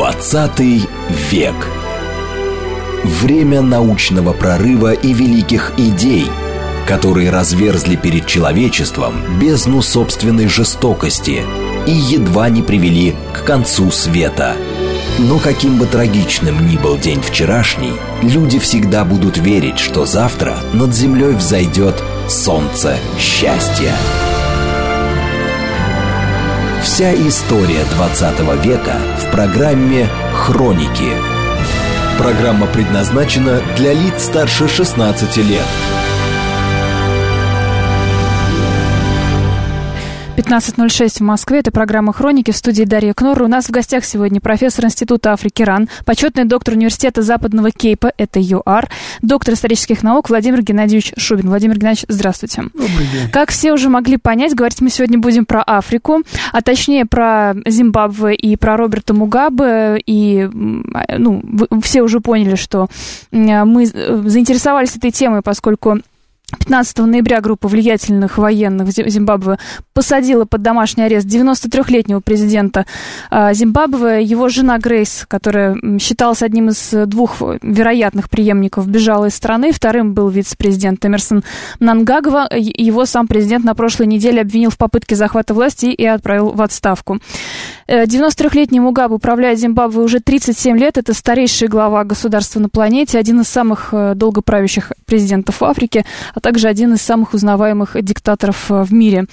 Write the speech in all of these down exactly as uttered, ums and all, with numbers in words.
двадцатый век. Время научного прорыва и великих идей, которые разверзли перед человечеством бездну собственной жестокости и едва не привели к концу света. Но каким бы трагичным ни был день вчерашний, люди всегда будут верить, что завтра над землей взойдет солнце счастья. Вся история двадцатого века в программе «Хроники». Программа предназначена для лиц старше шестнадцати лет. пятнадцать ноль шесть в Москве. Это программа «Хроники», в студии Дарья Кнорр. У нас в гостях сегодня профессор Института Африки РАН, почетный доктор Университета Западного Кейпа, это ЮАР, доктор исторических наук Владимир Геннадьевич Шубин. Владимир Геннадьевич, здравствуйте. Добрый день. Как все уже могли понять, говорить мы сегодня будем про Африку, а точнее про Зимбабве и про Роберта Мугабе. И ну, все уже поняли, что мы заинтересовались этой темой, поскольку пятнадцатого ноября группа влиятельных военных в Зимбабве посадила под домашний арест девяносто трёхлетнего президента Зимбабве. Его жена Грейс, которая считалась одним из двух вероятных преемников, бежала из страны. Вторым был вице-президент Эмерсон Мнангагва. Его сам президент на прошлой неделе обвинил в попытке захвата власти и отправил в отставку. девяносто трёхлетний Мугабе управляет Зимбабве уже тридцать семь лет. Это старейший глава государства на планете, один из самых долгоправящих президентов в Африке, а также один из самых узнаваемых диктаторов в мире.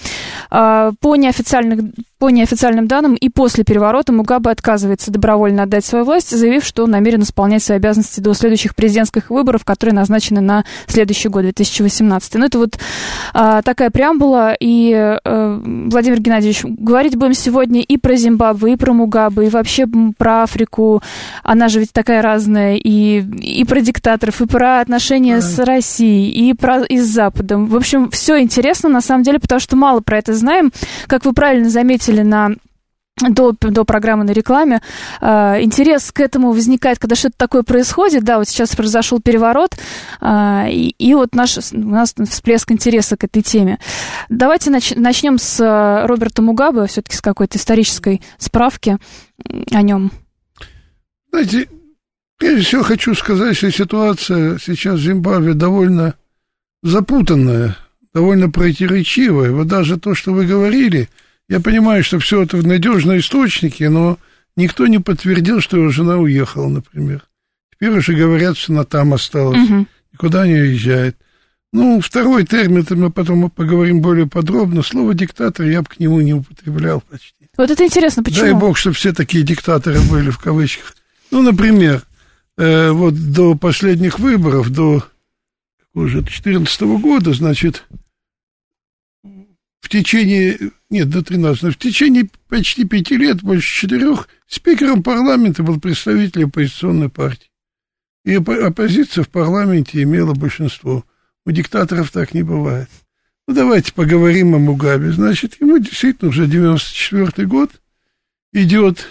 По неофициальным, по неофициальным данным, и после переворота Мугабе отказывается добровольно отдать свою власть, заявив, что намерен исполнять свои обязанности до следующих президентских выборов, которые назначены на следующий год, две тысячи восемнадцатый. Ну, это вот а, такая преамбула. И, а, Владимир Геннадьевич, говорить будем сегодня и про Зимбабве, и про Мугабе, и вообще про Африку. Она же ведь такая разная. И, и про диктаторов, и про отношения да. с Россией, и, про, и с Западом. В общем, все интересно, на самом деле, потому что мало про это знаем. Как вы правильно заметили на... До, до программы на рекламе, э, интерес к этому возникает, когда что-то такое происходит. Да, вот сейчас произошел переворот, э, и, и вот наш, у нас всплеск интереса к этой теме. Давайте нач, начнем с Роберта Мугабе, все-таки с какой-то исторической справки о нем. Знаете, прежде всего хочу сказать, что ситуация сейчас в Зимбабве довольно запутанная, довольно противоречивая. Вот даже то, что вы говорили, я понимаю, что все это в надежные источники, но никто не подтвердил, что его жена уехала, например. Теперь уже говорят, что она там осталась, угу. никуда не уезжает. Ну, второй термин, это мы потом поговорим более подробно. Слово «диктатор» я бы к нему не употреблял почти. Вот это интересно, почему? Дай бог, чтобы все такие диктаторы были, в кавычках. Ну, например, э, вот до последних выборов, до уже две тысячи четырнадцатого года, значит, в течение... Нет, до тринадцатого. В течение почти пяти лет, больше четырех, спикером парламента был представитель оппозиционной партии. И оппозиция в парламенте имела большинство. У диктаторов так не бывает. Ну, давайте поговорим о Мугабе. Значит, ему действительно уже девяносто четвёртый год идет.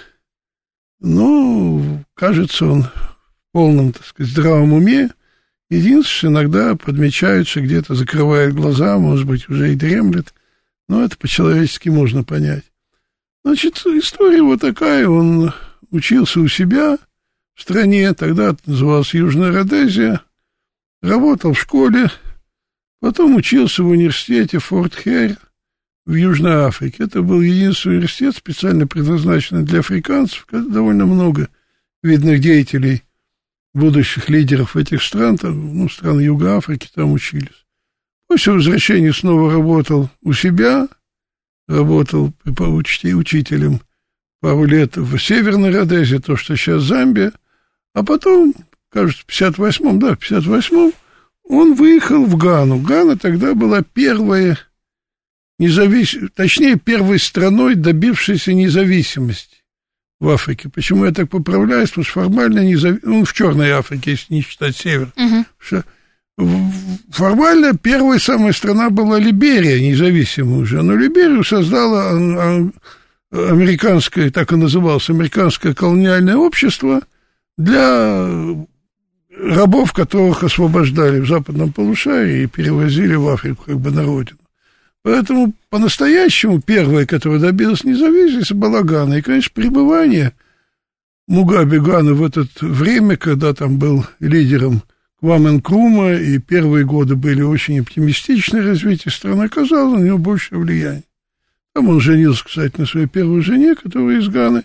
Ну, кажется, он в полном, так сказать, здравом уме. Единственное, иногда подмечаются, где-то закрывает глаза, может быть, уже и дремлет. Но это по-человечески можно понять. Значит, история вот такая. Он учился у себя в стране, тогда это называлось Южная Родезия, работал в школе, потом учился в университете Форт Хейр в Южной Африке. Это был единственный университет, специально предназначенный для африканцев. Довольно много видных деятелей, будущих лидеров этих стран, там, ну, стран Юга Африки там учились. После возвращения снова работал у себя, работал по учти, учителем пару лет в Северной Родезии, то, что сейчас Замбия, а потом, кажется, в пятьдесят восьмом, да, в пятьдесят восьмом он выехал в Гану. Гана тогда была первая независимость, точнее, первой страной, добившейся независимости в Африке. Почему я так поправляюсь? Потому что формально независимость, ну, в Черной Африке, если не считать Север, угу. что формально первая самая страна была Либерия, независимая уже. Но Либерию создала американское, так и называлось, американское колониальное общество для рабов, которых освобождали в западном полушарии и перевозили в Африку как бы на родину. Поэтому по-настоящему первая, которая добилась независимости, была Гана. И, конечно, пребывание Мугабе Гана в это время, когда там был лидером Кваме Нкрума, и первые годы были очень оптимистичные развитие страны, оказало на него больше влияния. Там он женился, кстати, на своей первой жене, которая из Ганы.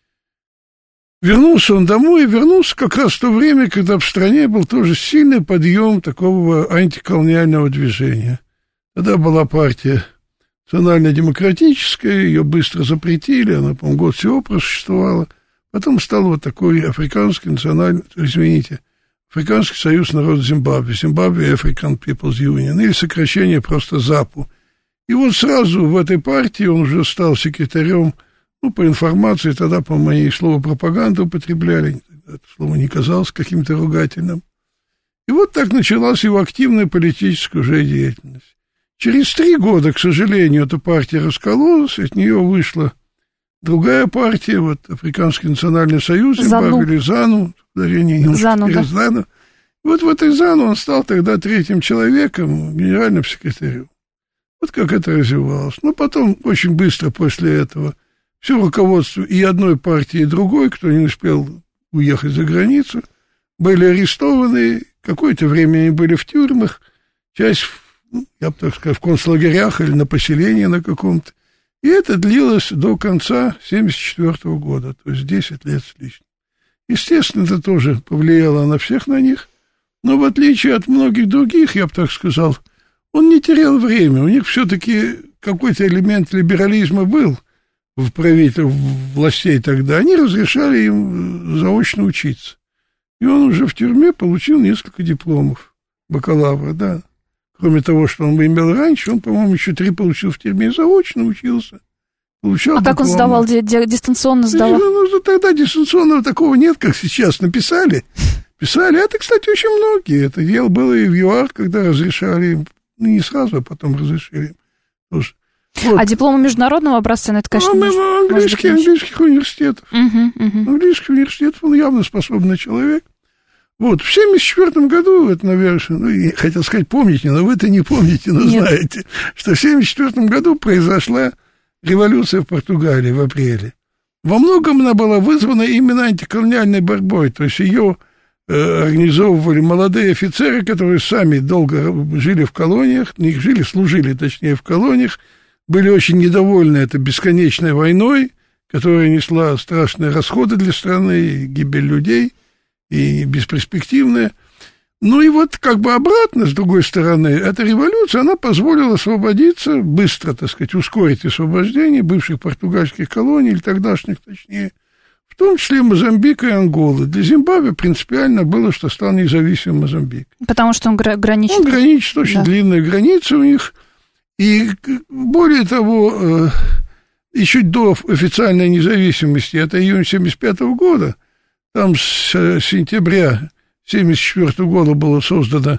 Вернулся он домой, и вернулся как раз в то время, когда в стране был тоже сильный подъем такого антиколониального движения. Тогда была партия национально-демократическая, ее быстро запретили, она, по-моему, год всего просуществовала. Потом стал вот такой африканский национальный, извините, Африканский союз народа Зимбабве, Zimbabwe African People's Union, или сокращение просто ЗАПУ. И вот сразу в этой партии он уже стал секретарем, ну, по информации, тогда, по моей слову пропаганда употребляли, это слово не казалось каким-то ругательным. И вот так началась его активная политическая уже деятельность. Через три года, к сожалению, эта партия раскололась, от нее вышла другая партия, вот Африканский национальный союз, Зимбабве, или ЗАНУ, ударение ЗАНУ, да. ЗАНУ. Вот в этой ЗАНУ он стал тогда третьим человеком, генеральным секретарем. Вот как это развивалось. Но потом, очень быстро после этого, все руководство и одной партии, и другой, кто не успел уехать за границу, были арестованы, какое-то время они были в тюрьмах, часть, ну, я бы так сказал, в концлагерях или на поселении на каком-то. И это длилось до конца семьдесят четвёртого года, то есть десять лет с лишним. Естественно, это тоже повлияло на всех на них, но в отличие от многих других, я бы так сказал, он не терял время. У них все-таки какой-то элемент либерализма был в правительстве, в властей тогда. Они разрешали им заочно учиться. И он уже в тюрьме получил несколько дипломов бакалавра, да. Кроме того, что он имел раньше, он, по-моему, еще три получил в тюрьме, заочно учился. Получал а дипломы. как он сдавал, ди- ди- дистанционно сдавал? Ну, ну, тогда дистанционного такого нет, как сейчас. Написали, писали. Это, кстати, очень многие. Это дело было и в ЮАР, когда разрешали им. Ну, не сразу, а потом разрешили. Тоже. Вот. А дипломы международного образца, ну, это, конечно, ну, может, английский, может быть, английских университетов. Угу, угу. Английский университет, он явно способный человек. Вот, в семьдесят четвёртом году, это, наверное, ну, я хотел сказать, помните, но вы это не помните, но Нет. знаете, что в семьдесят четвёртом году произошла революция в Португалии в апреле. Во многом она была вызвана именно антиколониальной борьбой, то есть ее э, организовывали молодые офицеры, которые сами долго жили в колониях, не жили, служили, точнее, в колониях, были очень недовольны этой бесконечной войной, которая несла страшные расходы для страны, гибель людей, и бесперспективная. Ну и вот как бы обратно, с другой стороны, эта революция, она позволила освободиться, быстро, так сказать, ускорить освобождение бывших португальских колоний, или тогдашних, точнее, в том числе Мозамбика и Анголы. Для Зимбабве принципиально было, что стал независимым Мозамбик. Потому что он гра- граничит. Он граничит, очень да. длинные границы у них. И более того, еще до официальной независимости, это июнь семьдесят пятого года, там с сентября семьдесят четвёртого года было создано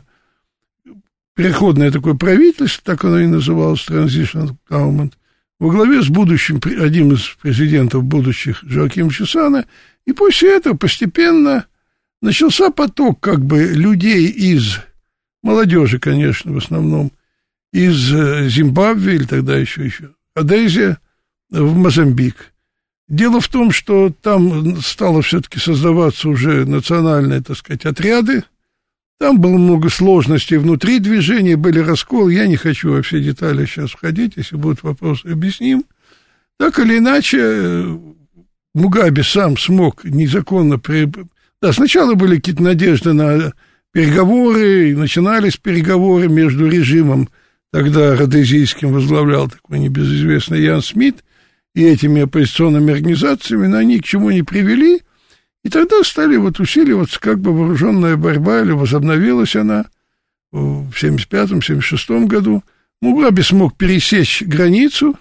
переходное такое правительство, так оно и называлось, Transitional Government, во главе с будущим, одним из президентов будущих, Жоаким Чисана. И после этого постепенно начался поток как бы людей из молодежи, конечно, в основном, из Зимбабве, или тогда еще, еще Родезия, в Мозамбик. Дело в том, что там стало все-таки создаваться уже национальные, так сказать, отряды. Там было много сложностей внутри движения, были расколы. Я не хочу во все детали сейчас входить, если будут вопросы, объясним. Так или иначе, Мугабе сам смог незаконно... При... Да, сначала были какие-то надежды на переговоры, начинались переговоры между режимом, тогда родезийским возглавлял такой небезызвестный Ян Смит, и этими оппозиционными организациями, но они к чему не привели, и тогда стали вот усиливаться как бы вооруженная борьба, или возобновилась она в семьдесят пятом — семьдесят шестом году. Мугабе смог пересечь границу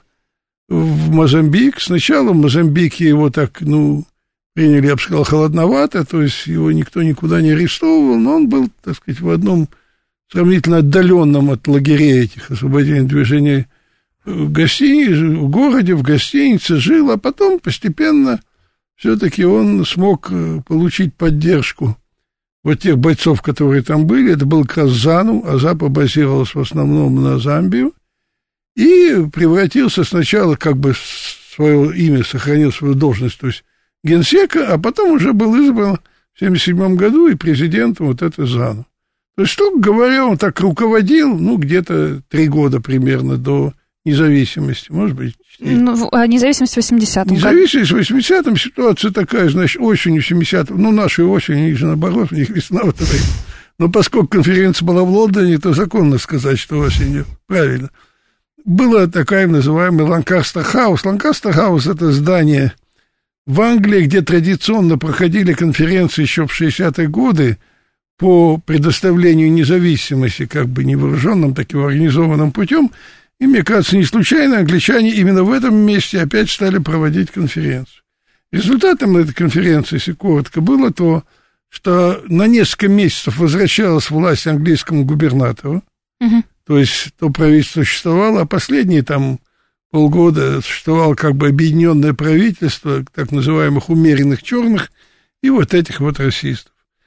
в Мозамбик. Сначала в Мозамбике его так, ну, приняли, я бы сказал, холодновато, то есть его никто никуда не арестовывал, но он был, так сказать, в одном сравнительно отдаленном от лагерей этих освободительных движений в гостинице, в городе, в гостинице жил, а потом постепенно все-таки он смог получить поддержку вот тех бойцов, которые там были. Это был как раз ЗАНУ, а ЗАПа базировалась в основном на Замбию, и превратился сначала, как бы свое имя, сохранил свою должность, то есть генсека, а потом уже был избран в семьдесят седьмом году и президентом вот это ЗАНУ. То есть, строго говоря, он так руководил, ну, где-то три года примерно до независимости, может быть. Ну, независимость в восьмидесятом. Независимость в восьмидесятом, ситуация такая, значит, осенью в семидесятом, ну, нашей осенью, у них же наоборот, у них весна вот эта. Но поскольку конференция была в Лондоне, то законно сказать, что осенью, правильно. Была такая называемая Ланкастер-хаус. Ланкастер-хаус – это здание в Англии, где традиционно проходили конференции еще в шестидесятые годы, по предоставлению независимости, как бы невооруженным, таким организованным путем. И, мне кажется, не случайно англичане именно в этом месте опять стали проводить конференцию. Результатом этой конференции, если коротко, было то, что на несколько месяцев возвращалась власть английскому губернатору, угу. То есть то правительство существовало, а последние там полгода существовало как бы объединенное правительство так называемых умеренных черных и вот этих вот расистов.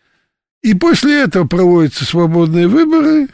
И после этого проводятся свободные выборы.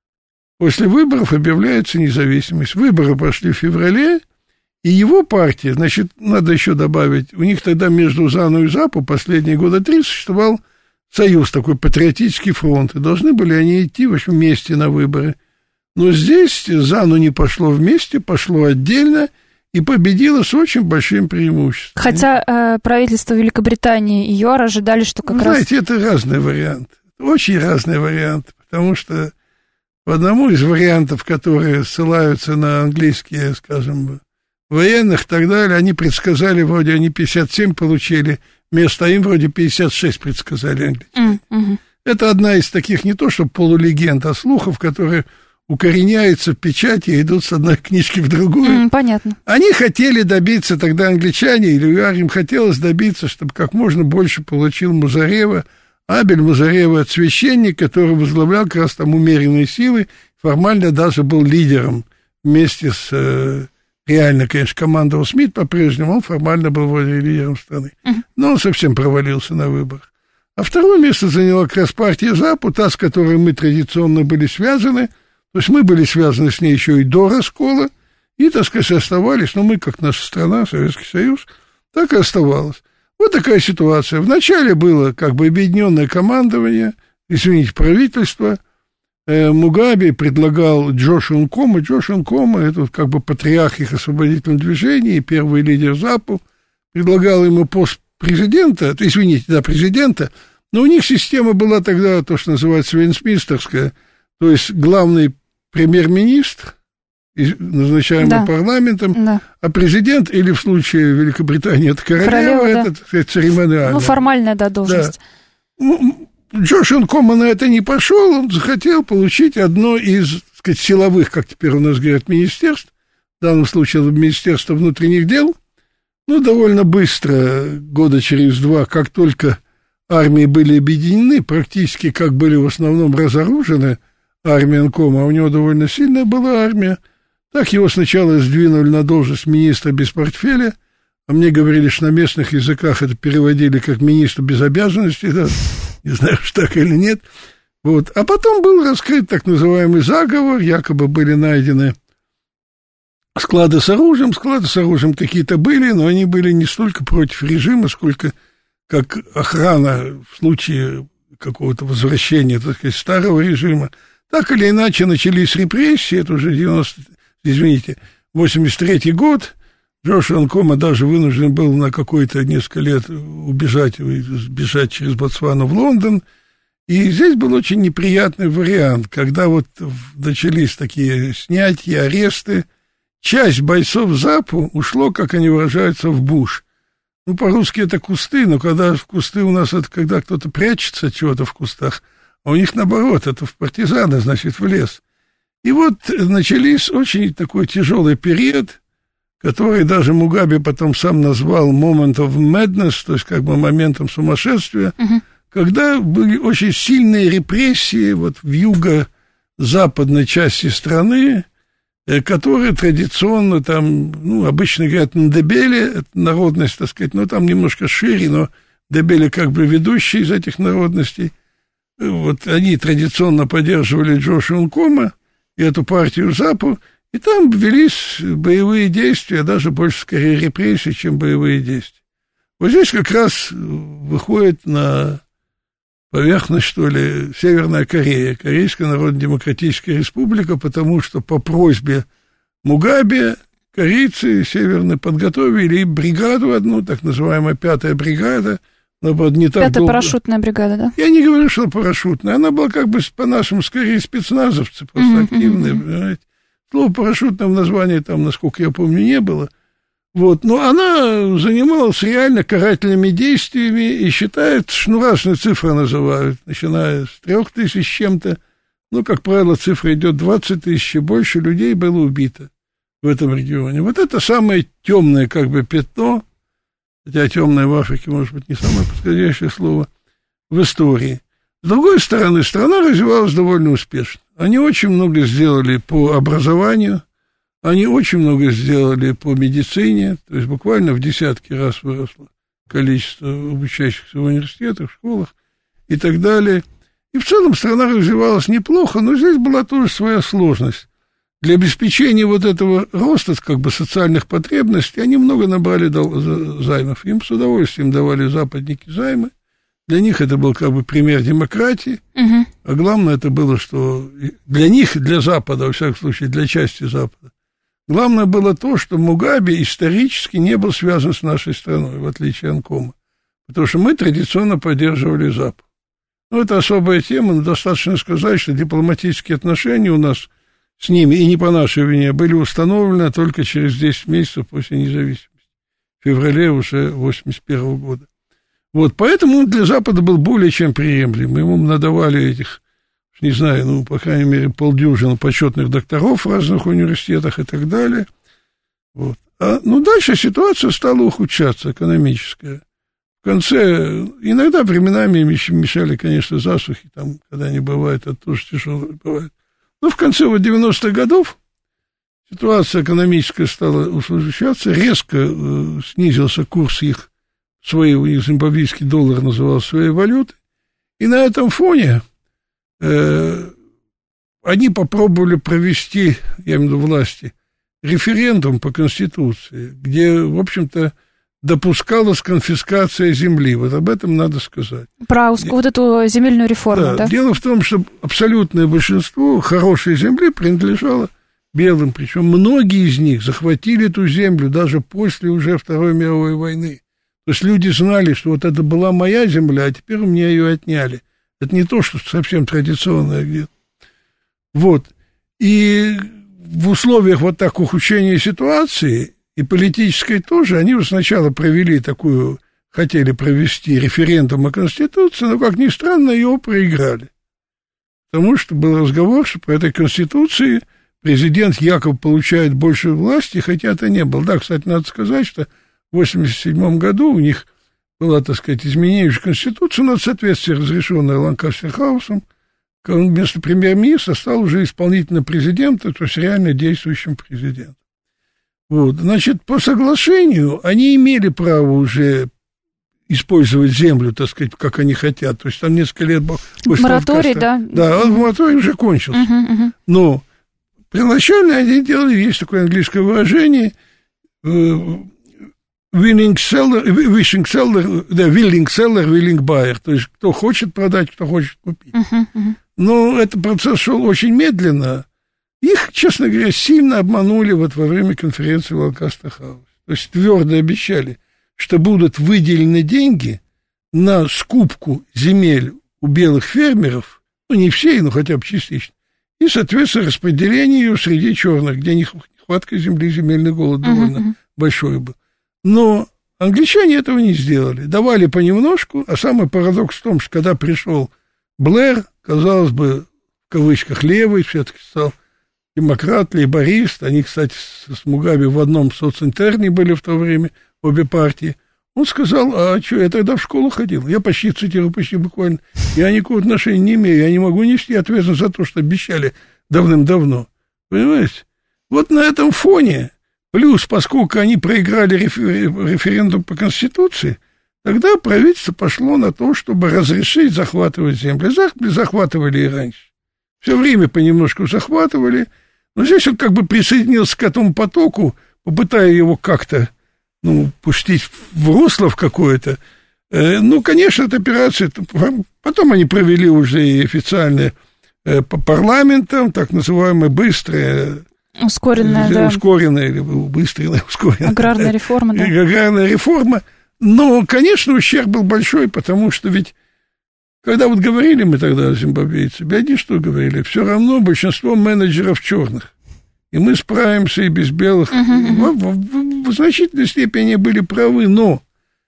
После выборов объявляется независимость. Выборы прошли в феврале, и его партия, значит, надо еще добавить, у них тогда между ЗАНУ и ЗАПу последние года три существовал союз, такой патриотический фронт, и должны были они идти, в общем, вместе на выборы. Но здесь ЗАНУ не пошло вместе, пошло отдельно, и победила с очень большим преимуществом. Хотя э, правительство Великобритании и ЮАР ожидали, что как Вы раз... знаете, это разный вариант. Очень разный вариант, потому что по одному из вариантов, которые ссылаются на английские, скажем, военных и так далее, они предсказали, вроде они пятьдесят семь получили место, а им вроде пятьдесят шесть предсказали англичане. Mm-hmm. Это одна из таких не то что полулегенд, а слухов, которые укореняются в печати и идут с одной книжки в другую. Mm, понятно. Они хотели добиться, тогда англичане, или ЮАР, им хотелось добиться, чтобы как можно больше получил Музарева, Абель Музарева, священник, который возглавлял как раз там умеренные силы, формально даже был лидером вместе с, э, реально, конечно, командовал Смит по-прежнему, он формально был вроде лидером страны. Mm-hmm. Но он совсем провалился на выборах. А второе место заняла как раз партия ЗАПу, та, с которой мы традиционно были связаны. То есть мы были связаны с ней еще и до раскола, и, так сказать, оставались, но мы, как наша страна, Советский Союз, так и оставалось. Вот такая ситуация. Вначале было как бы объединенное командование, извините, правительство. Э, Мугаbe предлагал Джошу Нкома. Джош Нкома, это вот как бы патриарх их освободительного движения и первый лидер ЗАПу, предлагал ему пост президента, извините, да, президента, но у них система была тогда то, что называется вестминстерская, то есть главный премьер-министр, назначаемый да. парламентом, да. а президент, или в случае Великобритании, это королева, королева это, да. так сказать, церемониально. Ну, формальная, да, должность. Да. Джош Нкома на это не пошел, он захотел получить одно из, так сказать, силовых, как теперь у нас говорят, министерств, в данном случае Министерство внутренних дел. Ну, довольно быстро, года через два, как только армии были объединены, практически как были в основном разоружены, армия Нкома, а у него довольно сильная была армия. Так его сначала сдвинули на должность министра без портфеля, а мне говорили, что на местных языках это переводили как министр без обязанностей, да, не знаю, что так или нет. Вот. А потом был раскрыт так называемый заговор, якобы были найдены склады с оружием, склады с оружием какие-то были, но они были не столько против режима, сколько как охрана в случае какого-то возвращения, так сказать, старого режима. Так или иначе начались репрессии, это уже девяносто, извините, восемьдесят третий год. Джош Нкома даже вынужден был на какое-то несколько лет убежать, сбежать через Ботсвану в Лондон. И здесь был очень неприятный вариант, когда вот начались такие снятия, аресты. Часть бойцов ЗАПу ушло, как они выражаются, в буш. Ну, по-русски это кусты, но когда в кусты у нас это когда кто-то прячется от чего-то в кустах, а у них, наоборот, это в партизаны, значит, в лес. И вот начались очень такой тяжелый период, который даже Мугаbe потом сам назвал «moment of madness», то есть как бы моментом сумасшествия, uh-huh. когда были очень сильные репрессии вот в юго-западной части страны, которые традиционно там, ну, обычно говорят Ндебеле, это народность, так сказать, но там немножко шире, но Ндебеле как бы ведущий из этих народностей. Вот они традиционно поддерживали Джоша Нкома и эту партию ЗАПу, и там велись боевые действия, даже больше скорее репрессий, чем боевые действия. Вот здесь как раз выходит на поверхность, что ли, Северная Корея, Корейская Народно-Демократическая Республика, потому что по просьбе Мугабе корейцы северные подготовили бригаду одну, так называемая пятая бригада. Она была не так Пятая долго. парашютная бригада, да? Я не говорю, что парашютная. Она была как бы по-нашему скорее спецназовцы, просто mm-hmm. активные. Понимаете? Слова парашютного названия там, насколько я помню, не было. Вот. Но она занималась реально карательными действиями и считает, что ну, разные цифры называют, начиная с трех тысяч с чем-то. Ну, как правило, цифра идет двадцать тысяч, и больше людей было убито в этом регионе. Вот это самое темное как бы пятно, хотя темное в Африке, может быть, не самое подходящее слово, в истории. С другой стороны, страна развивалась довольно успешно. Они очень много сделали по образованию, они очень много сделали по медицине, то есть буквально в десятки раз выросло количество обучающихся в университетах, школах и так далее. И в целом страна развивалась неплохо, но здесь была тоже своя сложность. Для обеспечения вот этого роста, как бы, социальных потребностей, они много набрали займов. Им с удовольствием давали западники займы. Для них это был как бы пример демократии. Угу. А главное это было, что для них, для Запада, во всяком случае, для части Запада, главное было то, что Мугабе исторически не был связан с нашей страной, в отличие от Анкома. Потому что мы традиционно поддерживали Запад. Ну, это особая тема, но достаточно сказать, что дипломатические отношения у нас с ними, и не по нашей вине, были установлены только через десять месяцев после независимости, в феврале уже восемьдесят первого года. Вот, поэтому он для Запада был более чем приемлем. Ему надавали этих, не знаю, ну, по крайней мере, полдюжины почетных докторов в разных университетах и так далее. Вот. А, ну, дальше ситуация стала ухудшаться, экономическая. В конце, иногда временами мешали, конечно, засухи, там, когда они бывают, это тоже тяжело бывает. Но в конце вот девяностых годов ситуация экономическая стала ухудшаться, резко э, снизился курс их, своей, у них зимбабвийский доллар назывался своей валютой, и на этом фоне э, они попробовали провести, я имею в виду власти, референдум по Конституции, где, в общем-то, допускалась конфискация земли. Вот об этом надо сказать. Про вот эту земельную реформу, да? Да? Дело в том, что абсолютное большинство хорошей земли принадлежало белым, причем многие из них захватили эту землю даже после уже Второй мировой войны. То есть люди знали, что вот это была моя земля, а теперь у меня ее отняли. Это не то, что совсем традиционное где-то. Вот. И в условиях вот так ухудшения ситуации и политической тоже, они сначала провели такую, хотели провести референдум о Конституции, но, как ни странно, его проиграли. Потому что был разговор, что по этой Конституции президент якобы получает больше власти, хотя это не было. Да, кстати, надо сказать, что в восемьдесят седьмом году у них была, так сказать, изменившая Конституция, но в соответствии разрешенная Ланкастер-хаусом, вместо премьер-министра стал уже исполнительным президентом, то есть реально действующим президентом. Вот, значит, по соглашению они имели право уже использовать землю, так сказать, как они хотят. То есть там несколько лет был... Мораторий, да? Да, он, мораторий уже кончился. Uh-huh, uh-huh. Но первоначально они делали, есть такое английское выражение, willing seller, wishing seller, да, willing seller, willing buyer. То есть кто хочет продать, кто хочет купить. Uh-huh, uh-huh. Но этот процесс шел очень медленно. Их, честно говоря, сильно обманули вот во время конференции в Ланкастер-хаус. То есть твердо обещали, что будут выделены деньги на скупку земель у белых фермеров, ну, не все, но хотя бы частично, и, соответственно, распределение ее среди черных, где нехватка земли, земельный голод довольно uh-huh. большой был. Но англичане этого не сделали. Давали понемножку, а самый парадокс в том, что когда пришел Блэр, казалось бы, в кавычках, левый, все-таки стал демократ, лейборист, они, кстати, с Мугабе в одном социнтерне были в то время, обе партии. Он сказал, а что, я тогда в школу ходил. Я почти цитирую, почти буквально. Я никакого отношения не имею, я не могу нести ответственность за то, что обещали давным-давно. Понимаете? Вот на этом фоне, плюс, поскольку они проиграли референдум по Конституции, тогда правительство пошло на то, чтобы разрешить захватывать земли. Захватывали и раньше. Все время понемножку захватывали. Но здесь он как бы присоединился к этому потоку, попытая его как-то ну, пустить в русло в какое-то. Ну, конечно, эта операция, потом они провели уже и официально по парламентам, так называемые быстрые... Ускоренная, да. Ускоренная, или быстрая, ускоренная. Аграрная реформа, да. Аграрная реформа. Но, конечно, ущерб был большой, потому что ведь, когда вот говорили мы тогда, зимбабвейцы, они что говорили? Все равно большинство менеджеров черных. И мы справимся и без белых. Uh-huh, uh-huh. В, в, в значительной степени они были правы, но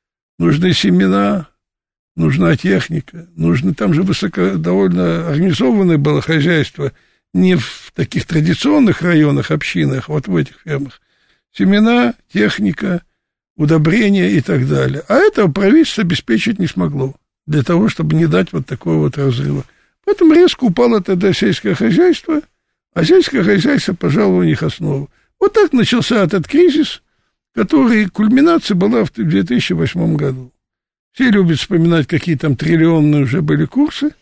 нужны семена, нужна техника, нужно, там же высоко, довольно организованное было хозяйство, не в таких традиционных районах, общинах, вот в этих фермах. Семена, техника, удобрения и так далее. А этого правительство обеспечить не смогло для того, чтобы не дать вот такого вот разрыва. Поэтому резко упало тогда сельское хозяйство, а сельское хозяйство, пожалуй, у них основа. Вот так начался этот кризис, который, кульминация была в две тысячи восьмом году. Все любят вспоминать, какие там триллионные уже были курсы,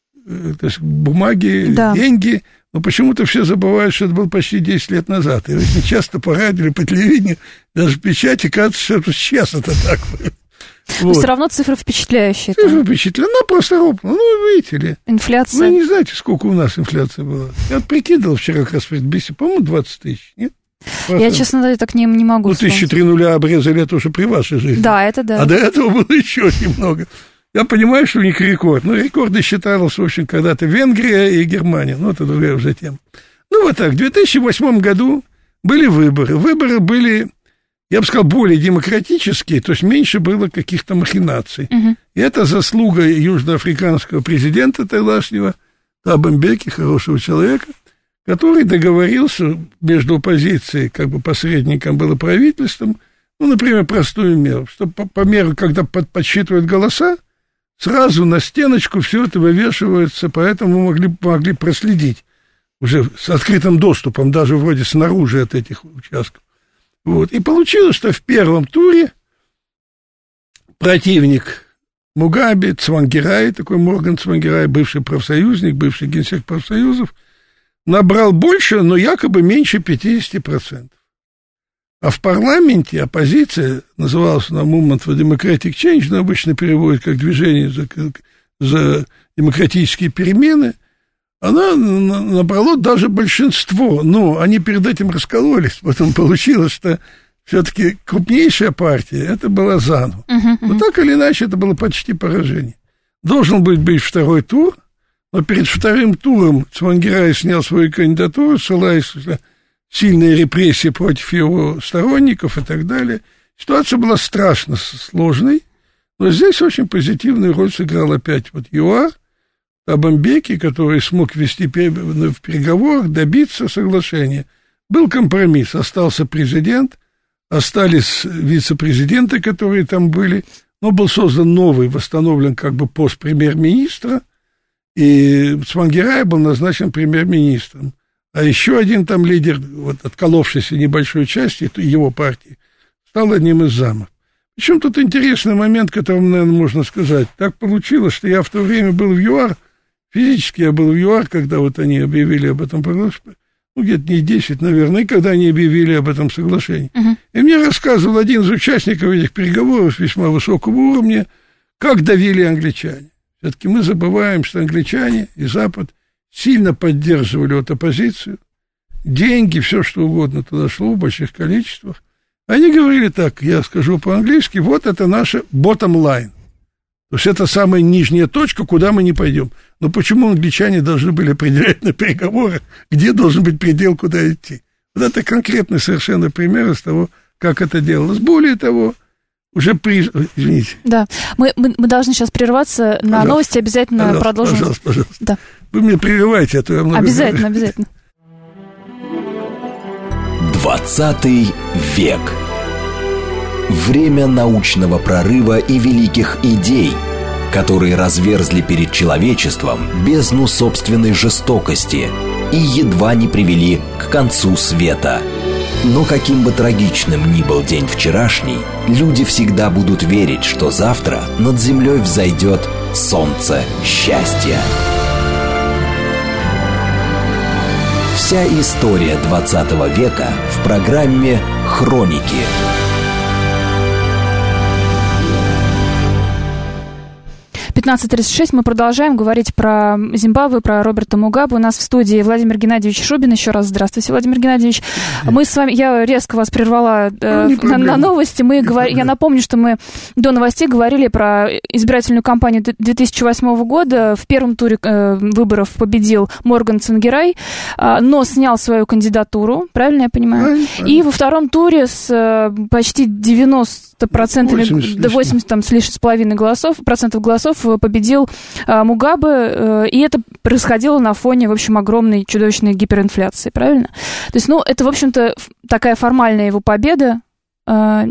то есть бумаги, да. деньги, но почему-то все забывают, что это было почти десять лет назад. И очень часто по радио или по телевидению, даже в печати, кажется, что сейчас это так. Но вот. Все равно цифры впечатляющие. Цифры там. Впечатляющие. Она просто ропнула. Ну, видите ли. Инфляция. Вы не знаете, сколько у нас инфляция была. Я прикидывал вчера как раз в беседе, по-моему, двадцать тысяч, нет? Процент. Я, честно говоря, так не, не могу Ну, тысячи три нуля обрезали, это уже при вашей жизни. Да, это да. А до этого было еще немного. Я понимаю, что у них рекорд. Но рекорды считалось, в общем, когда-то Венгрия и Германия. Ну, это другая уже тема. Ну, вот так. В две тысячи восьмом году были выборы. Выборы были, я бы сказал, более демократические, то есть меньше было каких-то махинаций. Угу. И это заслуга южноафриканского президента тогдашнего, Таба Мбеки, хорошего человека, который договорился между оппозицией, как бы посредником было правительством, ну, например, простую меру, что по, по меру, когда под, подсчитывают голоса, сразу на стеночку все это вывешивается, поэтому мы могли, могли проследить уже с открытым доступом, даже вроде снаружи от этих участков. Вот. И получилось, что в первом туре противник Мугаби, Цвангирай, такой Морган Цвангирай, бывший профсоюзник, бывший генсек профсоюзов, набрал больше, но якобы меньше пятьдесят процентов. А в парламенте оппозиция, называлась она Movement for Democratic Change, но обычно переводит как движение за, за демократические перемены, она набрала даже большинство, но они перед этим раскололись, потом получилось, что все-таки крупнейшая партия, это была ЗАНУ. Uh-huh, uh-huh. Но так или иначе, это было почти поражение. Должен был быть второй тур, но перед вторым туром Цвангирай снял свою кандидатуру, ссылаясь на сильные репрессии против его сторонников и так далее. Ситуация была страшно сложной, но здесь очень позитивную роль сыграл опять вот ЮАР, Таба Мбеки, который смог вести в переговорах, добиться соглашения. Был компромисс, остался президент, остались вице-президенты, которые там были, но был создан новый, восстановлен как бы пост премьер-министра, и Цвангирай был назначен премьер-министром. А еще один там лидер, вот, отколовшийся небольшой части его партии, стал одним из замов. Причем тут интересный момент, которым, наверное, можно сказать. Так получилось, что я в то время был в ЮАР, физически я был в ЮАР, когда вот они объявили об этом, ну, где-то дней десять, наверное, и когда они объявили об этом соглашении. Uh-huh. И мне рассказывал один из участников этих переговоров весьма высокого уровня, как давили англичане. Все-таки мы забываем, что англичане и Запад сильно поддерживали вот оппозицию, деньги, все что угодно туда шло в больших количествах. Они говорили так, я скажу по-английски, вот это наша bottom line. То есть это самая нижняя точка, куда мы не пойдем. Но почему англичане должны были определять на переговорах, где должен быть предел, куда идти? Вот это конкретный совершенно пример из того, как это делалось. Более того, уже при... Извините. Да, мы, мы, мы должны сейчас прерваться на пожалуйста. Новости, обязательно пожалуйста, продолжим. Пожалуйста, пожалуйста. Да. Вы меня прерываете, а то я много Обязательно, говорю. обязательно. Двадцатый век. Время научного прорыва и великих идей, которые разверзли перед человечеством бездну собственной жестокости и едва не привели к концу света. Но каким бы трагичным ни был день вчерашний, люди всегда будут верить, что завтра над землей взойдет солнце счастья. Вся история двадцатого века в программе «Хроники». пятнадцать тридцать шесть. Мы продолжаем говорить про Зимбабве, про Роберта Мугабе. У нас в студии Владимир Геннадьевич Шубин. Еще раз здравствуйте, Владимир Геннадьевич. Мы с вами, я резко вас прервала э, ну, на, на новости. Мы говор... Я напомню, что мы до новостей говорили про избирательную кампанию две тысячи восьмого года. В первом туре э, выборов победил Морган Цангерай, э, но снял свою кандидатуру, правильно я понимаю? Да, и во втором туре с э, почти девяносто процентов, до восемьдесят там, с лишним с половиной голосов, процентов голосов победил э, Мугабе, э, и это происходило на фоне, в общем, огромной чудовищной гиперинфляции, правильно? То есть, ну, это, в общем-то, такая формальная его победа, э,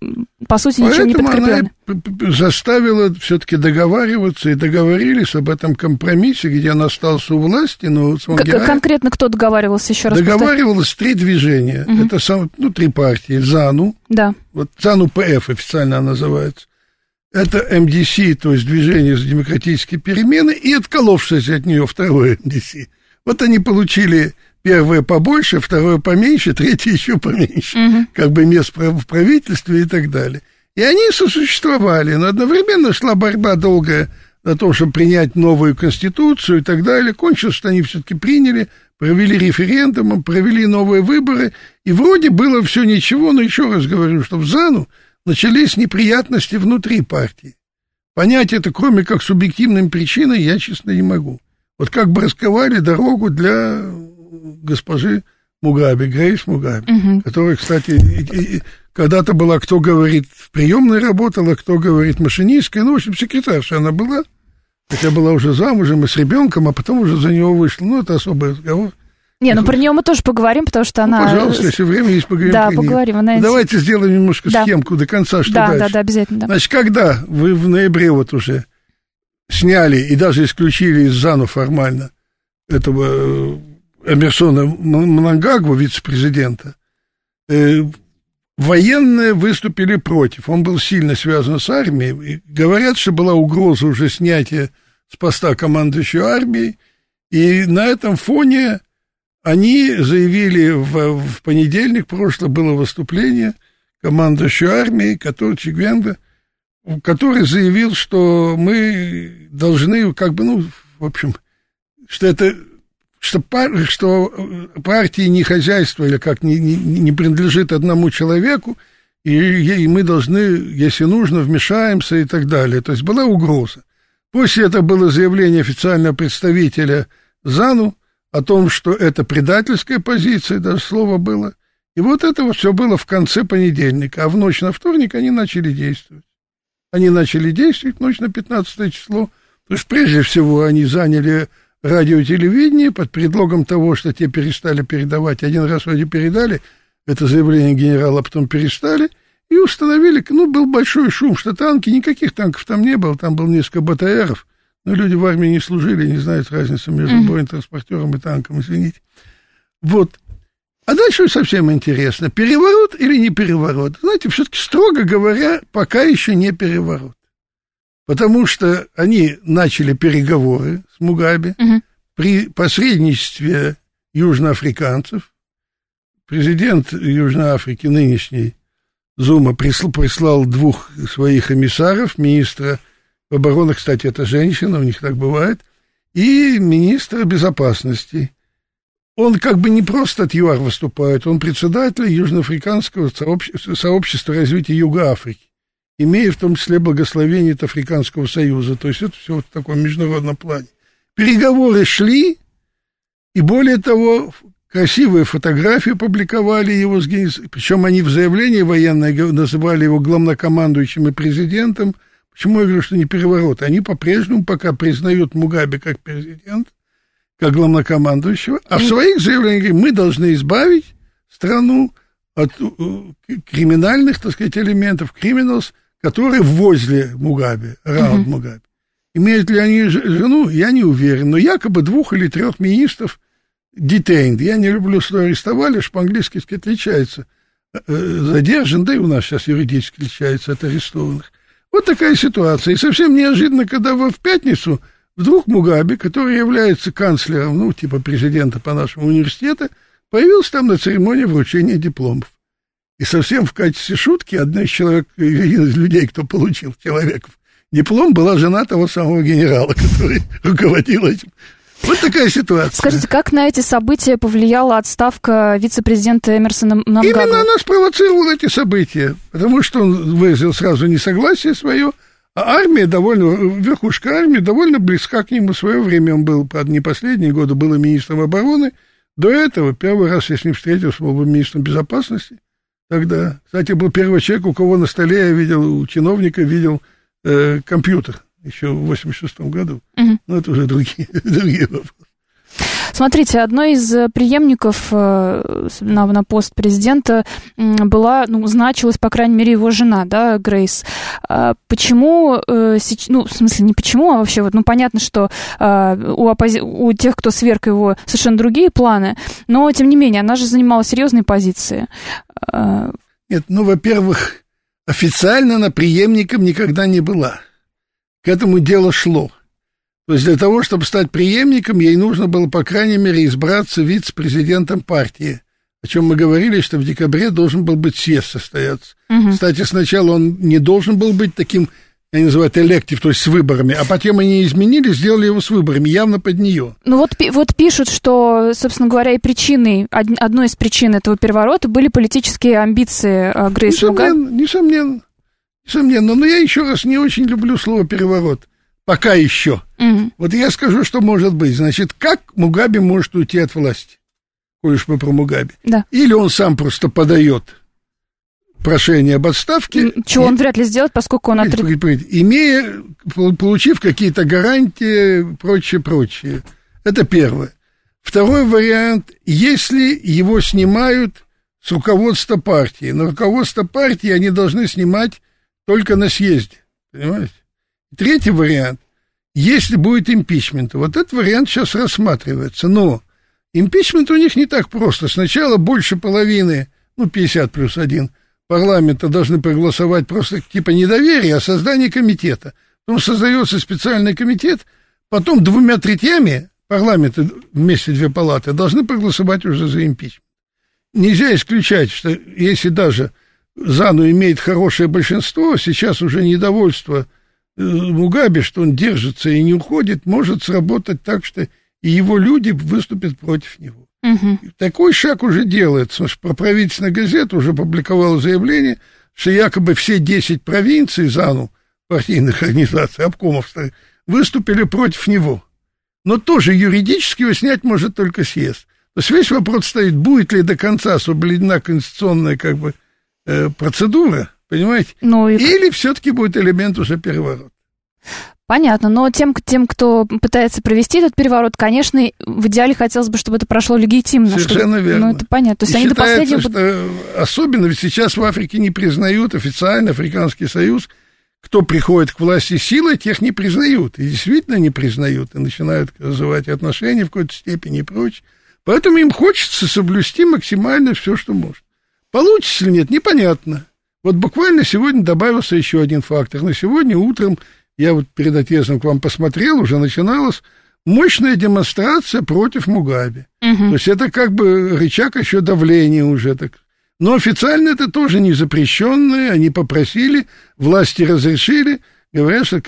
по сути, ничем не подкрепленная. Она заставила все-таки договариваться, и договорились об этом компромиссе, где он остался у власти, но Цангерай... Конкретно кто договаривался, еще раз Договаривалось три движения. Угу. Это, сам, ну, три партии. ЗАНУ, да. Вот ЗАНУ-ПФ официально она называется. Это эм ди си, то есть Движение за демократические перемены, и отколовшееся от нее второе эм ди си. Вот они получили первое побольше, второе поменьше, третье еще поменьше. Угу. Как бы мест в правительстве и так далее. И они сосуществовали, но одновременно шла борьба долгая на том, чтобы принять новую конституцию и так далее. Кончилось, что они все-таки приняли, провели референдум, провели новые выборы, и вроде было все ничего, но еще раз говорю, что в ЗАНУ начались неприятности внутри партии. Понять это, кроме как субъективной причиной, я, честно, не могу. Вот как бы расковали дорогу для госпожи Мугабе, Грейс Мугабе, угу. которая, кстати, и, и, когда-то была, кто говорит, в приемной работала, кто говорит, машинисткой, ну, в общем, секретарша она была, хотя была уже замужем и с ребенком, а потом уже за него вышла. Ну, это особый разговор. Не, ну про нее мы тоже поговорим, потому что ну, она... Пожалуйста, если время есть, поговорим да, про нее. поговорим. Она... Ну, давайте сделаем немножко да. схемку до конца, что да, дальше. Да, да, обязательно. Да. Значит, когда вы в ноябре вот уже сняли и даже исключили из ЗАНУ формально этого Эмерсона Мнангагву, вице-президента, э, военные выступили против. Он был сильно связан с армией. И говорят, что была угроза уже снятия с поста командующего армией. И на этом фоне... Они заявили в, в понедельник, прошлое было выступление командующего армией, который Чигвенда, который заявил, что мы должны, как бы, ну, в общем, что это, что, пар, что партии не хозяйство или как не, не, не принадлежит одному человеку, и, и мы должны, если нужно, вмешаемся и так далее. То есть была угроза. После этого было заявление официального представителя ЗАНУ о том, что это предательская позиция, даже слово было. И вот это вот все было в конце понедельника. А в ночь на вторник они начали действовать. Они начали действовать в ночь на пятнадцатое число. То есть, прежде всего, они заняли радио и телевидение под предлогом того, что те перестали передавать. Один раз вроде передали это заявление генерала, а потом перестали. И установили, ну, был большой шум, что танки, никаких танков там не было, там было несколько БТРов. Но люди в армии не служили, не знают разницы между mm-hmm. бронетранспортером и танком, извините. Вот. А дальше совсем интересно, переворот или не переворот? Знаете, все-таки, строго говоря, пока еще не переворот. Потому что они начали переговоры с Мугабе mm-hmm. при посредничестве южноафриканцев. Президент Южной Африки, нынешний Зума, прислал, прислал двух своих эмиссаров, министра обороны, кстати, это женщина, у них так бывает, и министра безопасности. Он как бы не просто от ЮАР выступает, он председатель Южноафриканского сообщества, сообщества развития Юга Африки, имея в том числе благословение от Африканского союза. То есть это все вот в таком международном плане. Переговоры шли, и более того, красивые фотографии публиковали его, причем они в заявлении военное называли его главнокомандующим и президентом. Почему я говорю, что не переворот? Они по-прежнему пока признают Мугабе как президент, как главнокомандующего, а в своих заявлениях говорят, мы должны избавить страну от криминальных, так сказать, элементов, криминалс, которые возле Мугабе, раунд uh-huh. Мугабе. Имеют ли они жену, я не уверен, но якобы двух или трех министров detained. Я не люблю слово арестовали, что по-английски отличается. Задержан, да и у нас сейчас юридически отличается от арестованных. Вот такая ситуация. И совсем неожиданно, когда в пятницу вдруг Мугабе, который является канцлером, ну, типа президента по нашему университету, появился там на церемонии вручения дипломов. И совсем в качестве шутки один из, человек, один из людей, кто получил человеков диплом была жена того самого генерала, который руководил этим. Вот такая ситуация. Скажите, как на эти события повлияла отставка вице-президента Эмерсона Мнангагвы? Именно она спровоцировала эти события, потому что он выразил сразу несогласие свое, а армия довольно, верхушка армии довольно близка к нему в свое время. Он был, правда, не последние годы, был министром обороны. До этого первый раз я с ним встретился, был министром безопасности тогда. Кстати, был первый человек, у кого на столе я видел, у чиновника видел э, компьютер. Еще в восемьдесят шестом году. Угу. Но это уже другие, другие вопросы. Смотрите, одной из преемников на, на пост президента была, ну, значилась, по крайней мере, его жена, да, Грейс. Почему, ну, в смысле, не почему, а вообще, вот, ну, понятно, что у, оппози... у тех, кто сверг его, совершенно другие планы, но, тем не менее, она же занимала серьезные позиции. Нет, ну, во-первых, официально она преемником никогда не была. К этому дело шло. То есть для того, чтобы стать преемником, ей нужно было, по крайней мере, избраться вице-президентом партии, о чем мы говорили, что в декабре должен был быть съезд состояться. Угу. Кстати, сначала он не должен был быть таким, они называют электив, то есть с выборами, а потом они изменили, сделали его с выборами, явно под нее. Ну вот, вот пишут, что, собственно говоря, и причиной, одной из причин этого переворота были политические амбиции Грейс Мугабе. Несомненно, несомненно. Несомненно, но я еще раз не очень люблю слово «переворот». Пока еще. Mm-hmm. Вот я скажу, что может быть. Значит, как Мугабе может уйти от власти? Коль уж мы про Мугабе. Да. Или он сам просто подает прошение об отставке. Чего и, он вряд ли сделает, поскольку он отрицает. Имея, получив какие-то гарантии, прочее, прочее. Это первое. Второй вариант. Если его снимают с руководства партии. На руководство партии они должны снимать только на съезде, понимаете? Третий вариант, если будет импичмент, вот этот вариант сейчас рассматривается, но импичмент у них не так просто. Сначала больше половины, ну, пятьдесят плюс один парламента должны проголосовать просто типа недоверия, а создание комитета. Потом создается специальный комитет, потом двумя третьями парламента, вместе две палаты, должны проголосовать уже за импичмент. Нельзя исключать, что если даже Зану имеет хорошее большинство, сейчас уже недовольство Мугабе, что он держится и не уходит, может сработать так, что и его люди выступят против него. Угу. Такой шаг уже делается. Правительственная газета уже публиковала заявление, что якобы все десять провинций Зану, партийных организаций, обкомов, выступили против него. Но тоже юридически его снять может только съезд. То есть весь вопрос стоит, будет ли до конца соблюдена конституционная как бы процедура, понимаете? Ну, и... Или все-таки будет элемент уже переворота. Понятно, но тем, тем, кто пытается провести этот переворот, конечно, в идеале хотелось бы, чтобы это прошло легитимно. Совершенно чтобы... верно. Ну, это понятно. То есть и они считается, до последнего... что особенно ведь сейчас в Африке не признают официально Африканский Союз, кто приходит к власти силой, тех не признают. И действительно не признают, и начинают развивать отношения в какой-то степени и прочее. Поэтому им хочется соблюсти максимально все, что можно. Получится или нет, непонятно. Вот буквально сегодня добавился еще один фактор. На сегодня утром, я вот перед отъездом к вам посмотрел, уже начиналась мощная демонстрация против Мугабе. Угу. То есть это как бы рычаг еще давления уже. Так. Но официально это тоже не запрещенное. Они попросили, власти разрешили. Говорят, что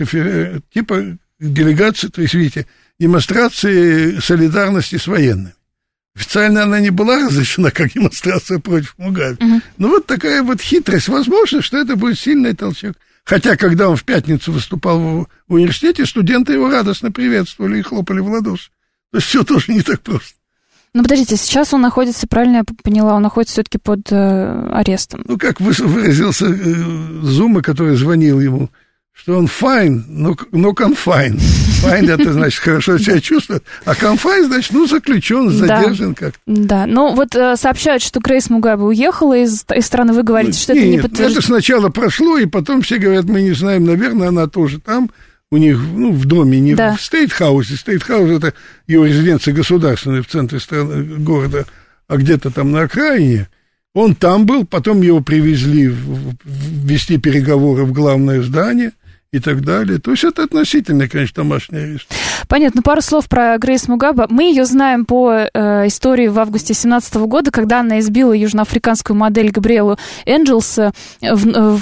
типа делегации, то есть, видите, демонстрации солидарности с военными. Официально она не была разрешена как демонстрация против Мугабе. Uh-huh. Но вот такая вот хитрость. Возможно, что это будет сильный толчок. Хотя, когда он в пятницу выступал в, в университете, студенты его радостно приветствовали и хлопали в ладоши. То есть все тоже не так просто. Ну, подождите, сейчас он находится, правильно я поняла, он находится все-таки под э, арестом. Ну, как выразился э, Зума, который звонил ему, что он fine, но, но confined. Fine, это значит, хорошо себя чувствует, а confined, значит, ну, заключен, задержан да, как-то. Да, ну, вот э, сообщают, что Грейс Мугабе уехала из, из страны, вы говорите, ну, что нет, это не подтверждено. Это сначала прошло, и потом все говорят, мы не знаем, наверное, она тоже там, у них, ну, в доме, не да. в стейт-хаусе. Стейт-хаус — это его резиденция государственная в центре страны, города, а где-то там на окраине. Он там был, потом его привезли в, в, вести переговоры в главное здание, и так далее. То есть это относительно, конечно, домашний арест. Понятно. Пару слов про Грейс Мугабе. Мы ее знаем по э, истории в августе две тысячи семнадцатого года, когда она избила южноафриканскую модель Габриэлу Энджелс в, в,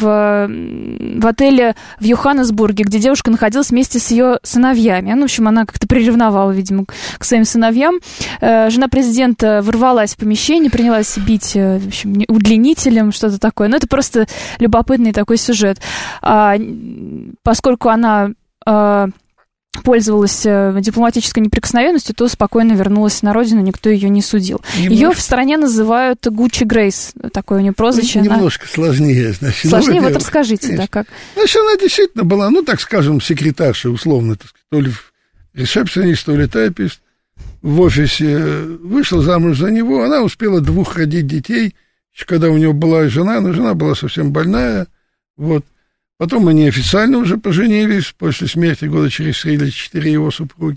в отеле в Йоханнесбурге, где девушка находилась вместе с ее сыновьями. Ну, в общем, она как-то приревновала, видимо, к своим сыновьям. Э, жена президента ворвалась в помещение, принялась бить, в общем, удлинителем, что-то такое. Но это просто любопытный такой сюжет. А, поскольку она э, пользовалась э, дипломатической неприкосновенностью, то спокойно вернулась на родину, никто ее не судил. Немножко... Ее в стране называют Гуччи Грейс, такое у нее прозвище. Немножко она... сложнее, значит. Сложнее, вот расскажите, да, как? Значит, она действительно была, ну, так скажем, секретарша, условно, так сказать, то ли ресепшенист, то ли тайпист в офисе, вышла замуж за него, она успела двух родить детей, еще когда у него была жена, но жена была совсем больная, вот. Потом они официально уже поженились, после смерти года через три или четыре его супруги.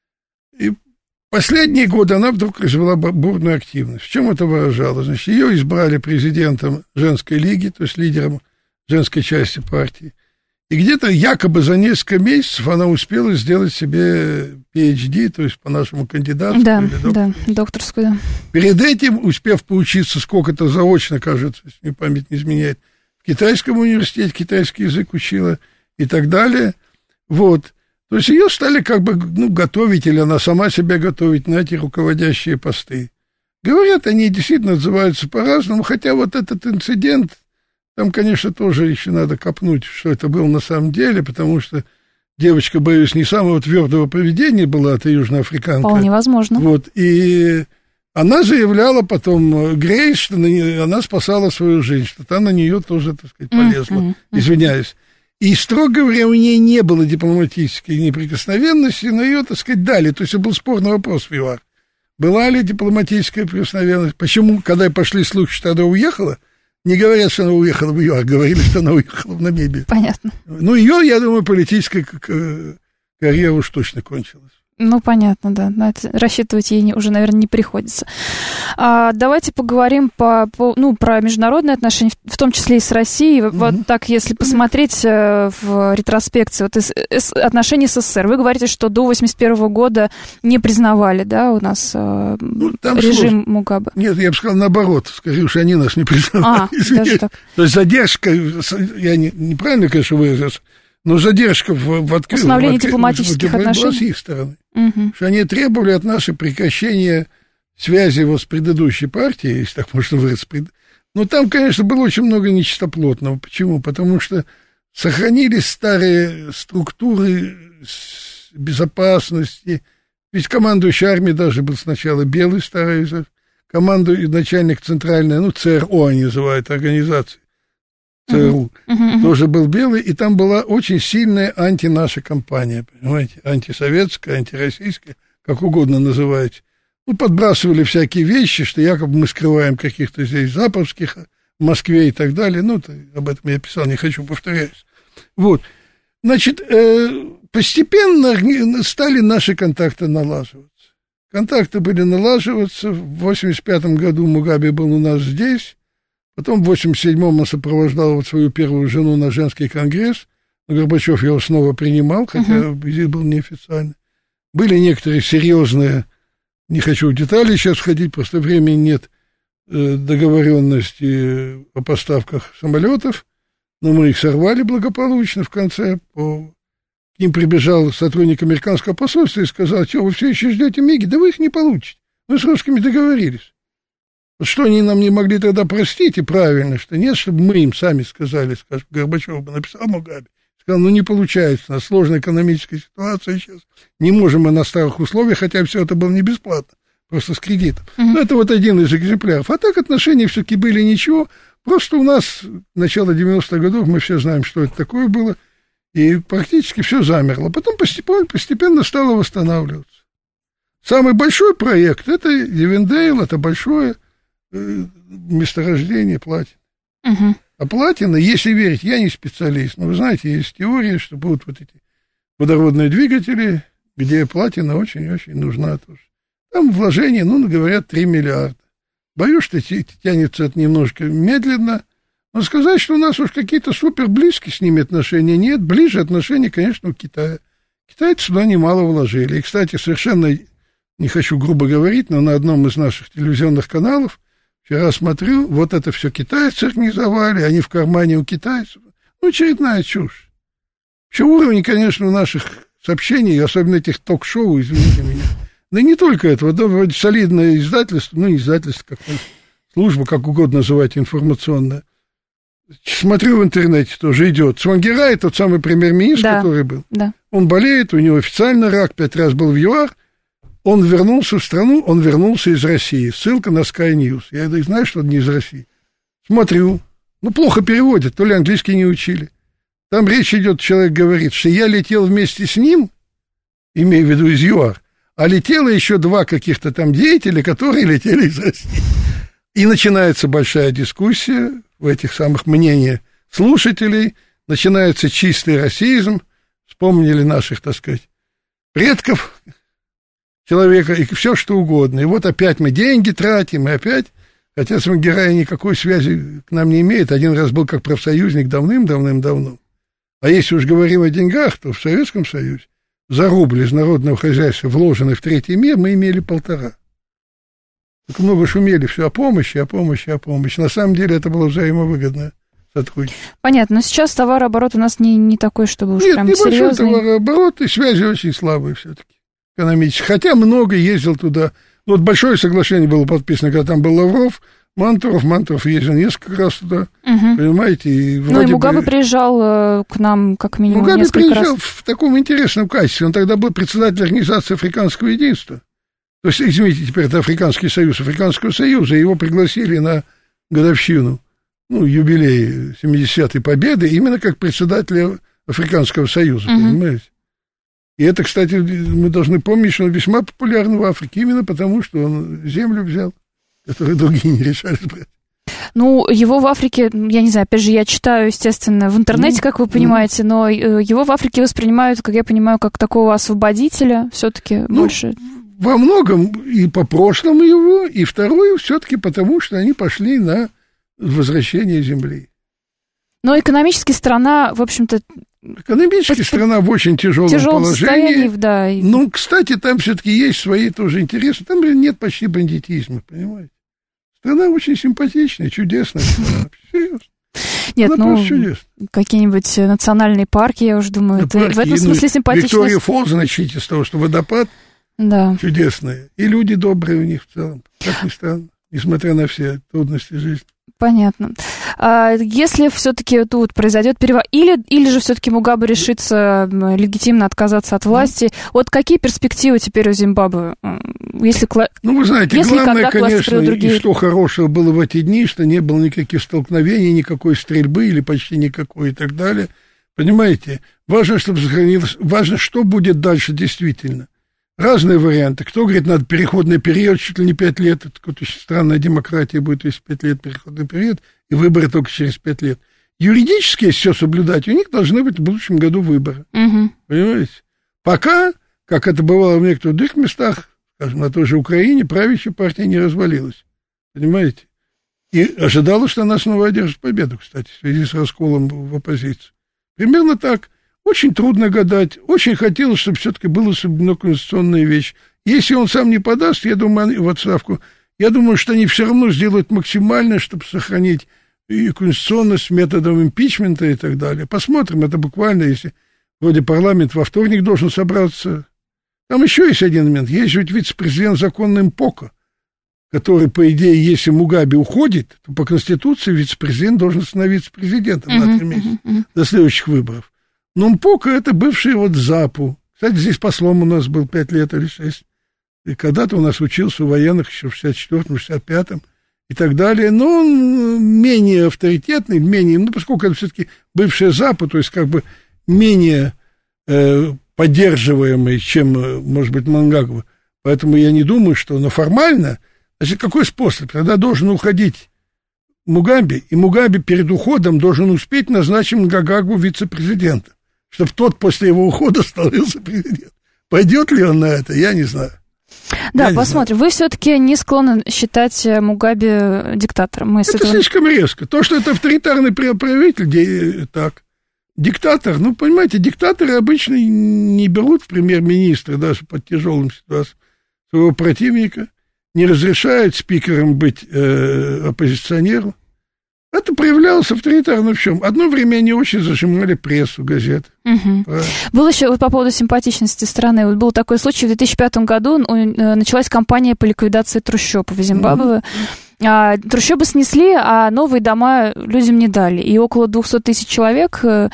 И последние годы она вдруг развела бурную активность. В чем это выражалось? Значит, ее избрали президентом женской лиги, то есть лидером женской части партии. И где-то якобы за несколько месяцев она успела сделать себе пи эйч ди, то есть по нашему кандидатству. Да, или докторскую. да, докторскую, да. Перед этим, успев поучиться сколько-то заочно, кажется, если мне память не изменяет, в китайском университете китайский язык учила и так далее. Вот. То есть ее стали как бы, ну, готовить, или она сама себя готовить на эти руководящие посты. Говорят, они действительно отзываются по-разному, хотя вот этот инцидент, там, конечно, тоже еще надо копнуть, что это было на самом деле, потому что девочка, боюсь, не самого твердого поведения была, это южноафриканка. Вполне возможно. Вот, и она заявляла потом, Грейс, что она спасала свою жизнь, что та на нее тоже, так сказать, полезла, mm-hmm. извиняюсь. И, строго говоря, у нее не было дипломатической неприкосновенности, но ее, так сказать, дали. То есть это был спорный вопрос в ЮАР. Была ли дипломатическая прикосновенность? Почему, когда пошли слухи, что она уехала, не говорят, что она уехала в ЮАР, говорили, что она уехала в Намибию. Понятно. Ну, ее, я думаю, политическая карьера уж точно кончилась. Ну, понятно, да. На это рассчитывать ей не, уже, наверное, не приходится. А, давайте поговорим по, по, ну, про международные отношения, в том числе и с Россией. Mm-hmm. Вот так, если посмотреть в ретроспекции вот, из, отношения с СССР, вы говорите, что до восемьдесят первого года не признавали, да, у нас ну, режим сложно. Мугабе. Нет, я бы сказал наоборот. Скорее уж, они нас не признавали. А, даже так. То есть задержка, я не, неправильно, конечно, выразился, но задержка в, в открытии... Установление дипломатических в, в, отношений. Была с их стороны. Угу. Что они требовали от нашей прекращения связи его с предыдущей партией, если так можно выразиться. Но там, конечно, было очень много нечистоплотного. Почему? Потому что сохранились старые структуры безопасности. Ведь командующий армией даже был сначала белый старый, командующий начальник центральной, ну, ЦРО они называют, организации. ЦРУ, uh-huh. Uh-huh. тоже был белый, и там была очень сильная антинаша кампания, понимаете, антисоветская, антироссийская, как угодно называйте. Ну, подбрасывали всякие вещи, что якобы мы скрываем каких-то здесь западских в Москве и так далее. Ну, то, об этом я писал, не хочу повторяться. Вот. Значит, э, постепенно стали наши контакты налаживаться. Контакты были налаживаться. В восемьдесят пятом году Мугабе был у нас здесь. Потом в восемьдесят седьмом он сопровождал вот свою первую жену на женский конгресс. Но Горбачев его снова принимал, хотя uh-huh. визит был неофициальный. Были некоторые серьезные, не хочу в детали сейчас входить, просто времени нет, договоренности о поставках самолетов, но мы их сорвали благополучно в конце. По... К ним прибежал сотрудник американского посольства и сказал: что, вы все еще ждете МИГи? Да вы их не получите. Мы с русскими договорились. Что они нам не могли тогда простить, и правильно, что нет, чтобы мы им сами сказали, скажем, Горбачев бы написал Мугабе, сказал, ну, не получается, у нас сложная экономическая ситуация сейчас, не можем мы на старых условиях, хотя все это было не бесплатно, просто с кредитом. Mm-hmm. Но это вот один из экземпляров. А так отношения все-таки были ничего, просто у нас начало девяностых годов, мы все знаем, что это такое было, и практически все замерло. Потом постепенно, постепенно стало восстанавливаться. Самый большой проект — это Ивендейл, это большое месторождение платины. Uh-huh. А платина, если верить, я не специалист, но вы знаете, есть теория, что будут вот эти водородные двигатели, где платина очень-очень нужна тоже. Там вложения, ну, говорят, три миллиарда. Боюсь, что тянется это немножко медленно, Но сказать, что у нас уж какие-то супер близкие с ними отношения, нет. Ближе отношения, конечно, у Китая. Китайцы сюда немало вложили. И, кстати, совершенно не хочу грубо говорить, но на одном из наших телевизионных каналов вчера смотрю, вот это все китайцы организовали, они в кармане у китайцев. Ну, очередная чушь. Вообще уровень, конечно, наших сообщений, особенно этих ток-шоу, извините меня. Да не только это, вот вроде солидное издательство, ну, не издательство, как служба, как угодно называть, информационная. Смотрю в интернете, тоже идет. Цвангирай, тот самый премьер-министр, да, который был. Да. Он болеет, у него официально рак, пять раз был в ЮАР. Он вернулся в страну, он вернулся из России. Ссылка на Sky News. Я знаю, что он не из России. Смотрю. Ну, плохо переводят, то ли английский не учили. Там речь идет, человек говорит, что я летел вместе с ним, имею в виду из ЮАР, а летело еще два каких-то там деятеля, которые летели из России. И начинается большая дискуссия в этих самых мнениях слушателей, начинается чистый расизм, вспомнили наших, так сказать, предков человека и все что угодно. И вот опять мы деньги тратим, и опять, хотя Цвангирай никакой связи к нам не имеет, один раз был как профсоюзник давным-давным-давно. А если уж говорим о деньгах, то в Советском Союзе за рубль из народного хозяйства, вложенный в третий мир, мы имели полтора. Так много шумели все о помощи, о помощи, о помощи. На самом деле это было взаимовыгодное сотрудничество. Понятно, но сейчас товарооборот у нас не, не такой, чтобы уж Нет, прям небольшой серьезный. Товарооборот, и связи очень слабые все-таки, экономически. Хотя много ездил туда. Ну, вот большое соглашение было подписано, когда там был Лавров, Мантуров, Мантуров ездил несколько раз туда, угу. Понимаете. И ну, и Мугабе бы... приезжал к нам как минимум Мугабе несколько приезжал раз. в таком интересном качестве. Он тогда был председателем Организации Африканского единства. То есть, извините, теперь это Африканский союз Африканского союза. Его пригласили на годовщину, ну, юбилей семидесятой победы, именно как председателя Африканского союза, угу. Понимаете. И это, кстати, мы должны помнить, что он весьма популярен в Африке, именно потому, что он землю взял, которую другие не решались брать. Ну, его в Африке, я не знаю, опять же, я читаю, естественно, в интернете, ну, как вы понимаете, ну, но его в Африке воспринимают, как я понимаю, как такого освободителя, все-таки ну, больше. Во многом и по прошлому его, и второе, все-таки потому, что они пошли на возвращение земли. Но экономически страна, в общем-то... Экономически по... страна в очень тяжелом, тяжелом положении. Да. Ну, кстати, там все-таки есть свои тоже интересы. Там нет почти бандитизма, понимаете. Страна очень симпатичная, чудесная. Серьезно. Нет, она ну, какие-нибудь национальные парки, я уже думаю, да, это, в этом смысле ну, симпатичность. Виктория Фоллс, начните с того, что водопад да. Чудесный. И люди добрые у них в целом, как ни странно, несмотря на все трудности жизни. Понятно. А если все-таки тут произойдет переворот, или, или же все-таки Мугабе решится легитимно отказаться от власти, mm. вот какие перспективы теперь у Зимбабве? Если, ну, вы знаете, если главное, конечно, другие... и что хорошего было в эти дни, что не было никаких столкновений, никакой стрельбы или почти никакой и так далее. Понимаете? Важно, чтобы сохранилось, важно, что будет дальше действительно. Разные варианты. Кто говорит, надо переходный период, чуть ли не пять лет. Это какая-то очень странная демократия будет, если пять лет переходный период, и выборы только через пять лет. Юридически, если все соблюдать, у них должны быть в будущем году выборы. Угу. Понимаете? Пока, как это бывало в некоторых других местах, скажем, на той же Украине, правящая партия не развалилась. Понимаете? И ожидала, что она снова одержит победу, кстати, в связи с расколом в оппозиции. Примерно так. Очень трудно гадать. Очень хотелось, чтобы все-таки было соблюдено конституционная вещь. Если он сам не подаст, я думаю, в отставку, я думаю, что они все равно сделают максимально, чтобы сохранить и конституционность методом импичмента и так далее. Посмотрим, это буквально, если вроде парламент во вторник должен собраться. Там еще есть один момент. Есть ведь вице-президент законный Мпоко, который, по идее, если Мугабе уходит, то по Конституции вице-президент должен становиться президентом uh-huh, на три месяца uh-huh, uh-huh. до следующих выборов. Но Мпоко это бывший вот ЗАПу. Кстати, здесь послом у нас был пять лет или шесть. И когда-то у нас учился у военных еще в шестьдесят четвёртом, шестьдесят пятом и так далее. Но он менее авторитетный, менее, ну, поскольку это все-таки бывшая ЗАПу, то есть как бы менее э, поддерживаемый, чем, может быть, Мнангагва. Поэтому я не думаю, что, но формально, значит, какой способ? Тогда должен уходить Мугабе, и Мугабе перед уходом должен успеть назначить Мнангагву вице-президентом, чтобы тот после его ухода становился президентом. Пойдет ли он на это, я не знаю. Да, я посмотрим. Вы все-таки не склонны считать Мугабе диктатором. Мы это этого... слишком резко. То, что это авторитарный правитель, так. Диктатор, ну, понимаете, диктаторы обычно не берут в премьер-министра даже под тяжелым ситуациям своего противника, не разрешают спикерам быть э, оппозиционером. Это проявлялось авторитарно в чем? Одно время они очень зажимали прессу, газеты. Угу. Был еще вот по поводу симпатичности страны. Вот был такой случай, в две тысячи пятом году началась кампания по ликвидации трущоб в Зимбабве. Угу. А, трущобы снесли, а новые дома людям не дали. И около двести тысяч человек, а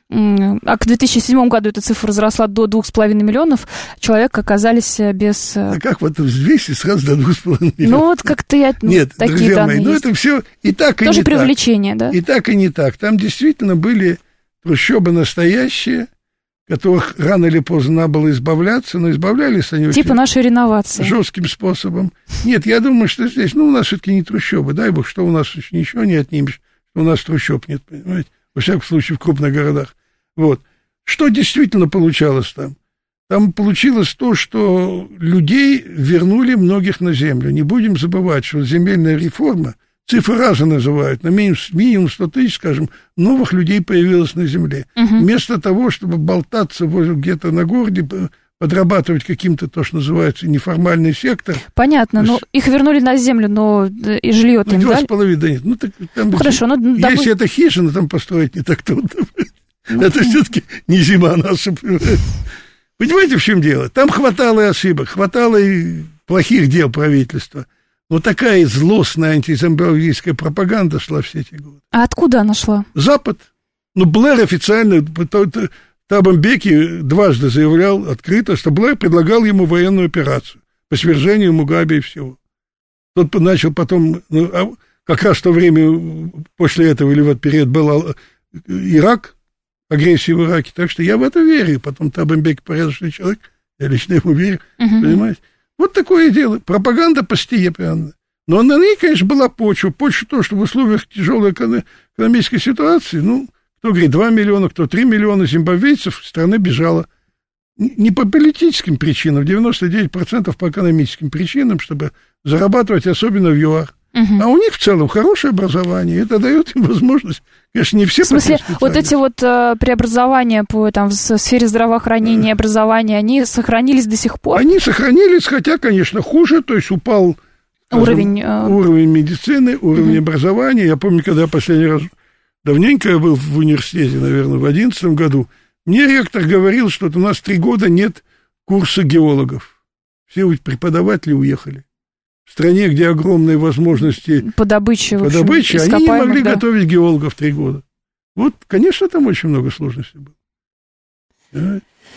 к две тысячи седьмому году эта цифра возросла до двух с половиной миллионов, человек оказались без... А как вот с двухсот сразу до двух с половиной миллионов? Ну вот как-то я... Нет, такие друзья данные мои, ну есть. это все и так, и тоже не так. Тоже привлечение, да? И так, и не так. Там действительно были трущобы настоящие, которых рано или поздно надо было избавляться, но избавлялись они типа нашей реновации. Жестким способом. Нет, я думаю, что здесь, ну, у нас все-таки не трущобы, дай бог, что у нас ничего не отнимешь, что у нас трущоб нет, понимаете, во всяком случае в крупных городах. Вот. Что действительно получалось там? Там получилось то, что людей вернули многих на землю. Не будем забывать, что земельная реформа, цифры раза называют, на минимум, минимум сто тысяч, скажем, новых людей появилось на земле. Угу. Вместо того, чтобы болтаться где-то на городе, подрабатывать каким-то, то, что называется, неформальный сектор. Понятно, есть, но их вернули на землю, но и жилье-то ну, им два дали? с половиной, да нет. Ну, так, там, ну, хорошо, но... Если да, это хижина, там построить не так трудно. Ну, это все-таки не зима наша. Понимаете, в чем дело? Там хватало и ошибок, хватало и плохих дел правительства. Но такая злостная антизимбабвийская пропаганда шла все эти годы. А откуда она шла? Запад. Ну, Блэр официально, Табо Мбеки дважды заявлял открыто, что Блэр предлагал ему военную операцию по свержению Мугабе и всего. Тот начал потом, ну, а как раз в то время, после этого, или в этот период, был Ирак, агрессии в Ираке. Так что я в это верю. Потом Табо Мбеки порядочный человек, я лично ему верю, uh-huh. понимаете. Вот такое дело. Пропаганда постепенно. Но на ней, конечно, была почва. Почва то, что в условиях тяжелой экономической ситуации, ну, кто говорит, два миллиона, кто три миллиона зимбабвийцев страны бежало. Не по политическим причинам, девяносто девять процентов по экономическим причинам, чтобы зарабатывать, особенно в ЮАР. Угу. А у них в целом хорошее образование, это дает им возможность, конечно, не все... В смысле, вот эти вот э, преобразования по, там, в сфере здравоохранения и образования, они сохранились до сих пор? Они сохранились, хотя, конечно, хуже, то есть упал скажем, уровень, э... уровень медицины, уровень угу. образования. Я помню, когда я последний раз, давненько я был в университете, наверное, в одиннадцатом году, мне ректор говорил, что у нас три года нет курса геологов. Все преподаватели уехали. В стране, где огромные возможности по добыче, по добыче общем, они не могли да. готовить геологов три года. Вот, конечно, там очень много сложностей было. Да,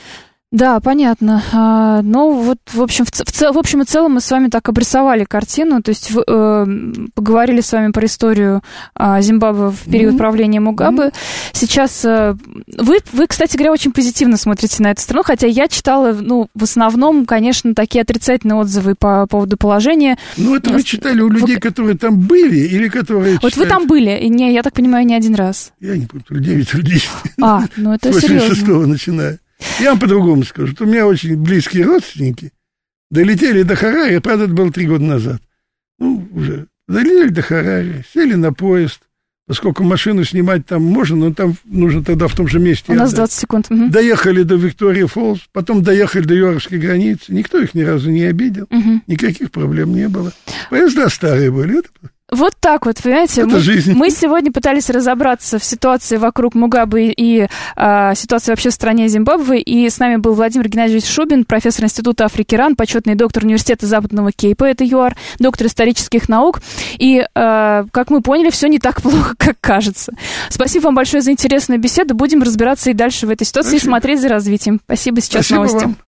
да понятно. А, ну, вот, в общем, в, в, в общем и целом мы с вами так обрисовали картину, то есть в, э, поговорили с вами про историю э, Зимбабве в период mm-hmm. правления Мугабе. Mm-hmm. Сейчас э, вы, вы, кстати говоря, очень позитивно смотрите на эту страну, хотя я читала, ну, в основном, конечно, такие отрицательные отзывы по поводу положения. Ну, это вы читали у людей, в... которые там были, или которые Вот читают... вы там были, и не, я так понимаю, не один раз. Я не помню, девять людей. А, ну это серьезно. С восемьдесят шестого начиная. Я вам по-другому скажу, что у меня очень близкие родственники долетели до Харари, правда, это было три года назад. Ну, уже долетели до Харари, сели на поезд, поскольку машину снимать там можно, но там нужно тогда в том же месте. У нас двадцать секунд. Угу. Доехали до Виктория-Фоллс, потом доехали до юарской границы, никто их ни разу не обидел, угу. никаких проблем не было. Поезда старые были, это... Вот так вот, понимаете, мы, мы сегодня пытались разобраться в ситуации вокруг Мугабе и а, ситуации вообще в стране Зимбабве, и с нами был Владимир Геннадьевич Шубин, профессор Института Африки РАН, почетный доктор Университета Западного Кейпа, это ЮАР, доктор исторических наук, и, а, как мы поняли, все не так плохо, как кажется. Спасибо вам большое за интересную беседу, будем разбираться и дальше в этой ситуации Спасибо. И смотреть за развитием. Спасибо, сейчас Спасибо новости. Вам.